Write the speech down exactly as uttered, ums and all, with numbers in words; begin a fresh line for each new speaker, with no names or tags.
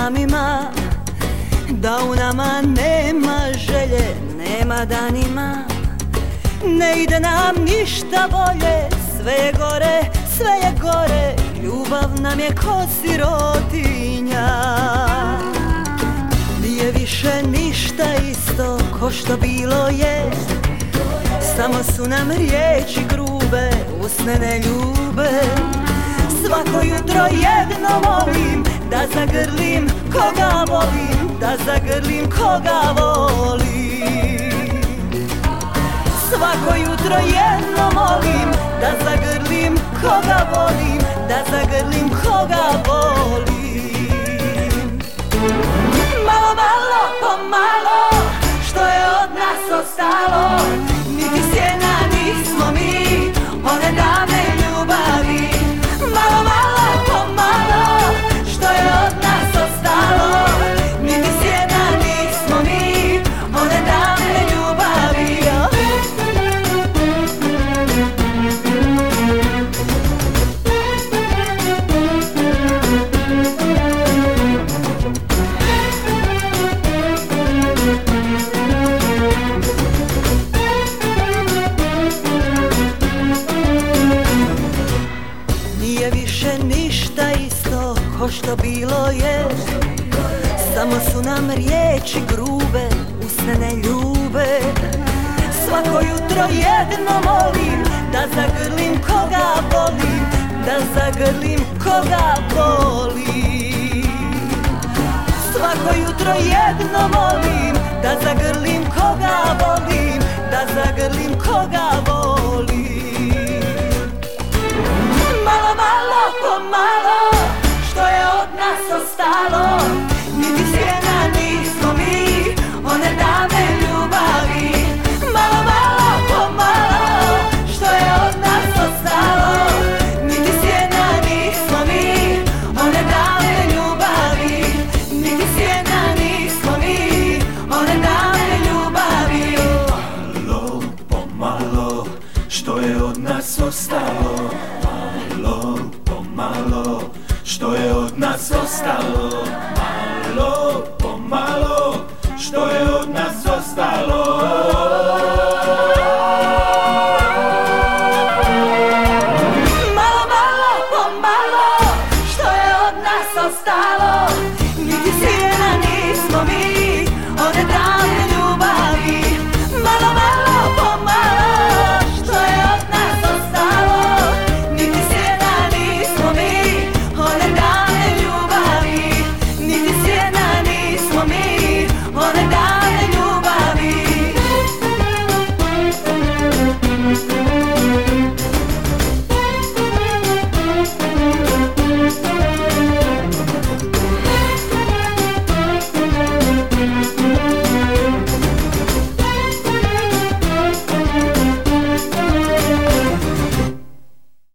samima, da u nama nema želje, nema danima. Ne ide nam ništa bolje, sve je gore, sve je gore. Ljubav nam je ko sirotinja. Nije više ništa isto ko što bilo je. Samo su nam riječi grube, usne ne ljube. Svako jutro jedno molim, da zagrlim koga volim, da zagrlim koga volim. Svako jutro jedno molim, da zagrlim koga volim, da zagrlim koga volim. Malo, malo, pomalo, što je od nas ostalo, niti sjena nismo mi, one davne ljubavi. Malo, malo, pomalo, što je od nas ostalo, niti sjena nismo mi, one davne ljubavi. Nije više ništa isto ko što bilo je. Samo su nam riječi grube, usne ne ljube. Svako jutro jedno molim, da zagrlim koga volim, da zagrlim koga volim. Svako jutro jedno molim, da zagrlim koga volim, da zagrlim koga volim. Malo, malo, pomalo, što je od nas ostalo, niti sjena nismo mi, one davne ljubavi. Malo, malo, pomalo, što je od nas ostalo, niti sjena nismo mi, one davne ljubavi. Niti sjena nismo mi, one davne ljubavi.
Malo, pomalo, što je od nas ostalo. Malo, pomalo, što je od nas ostalo. Malo, pomalo, što je od nas ostalo.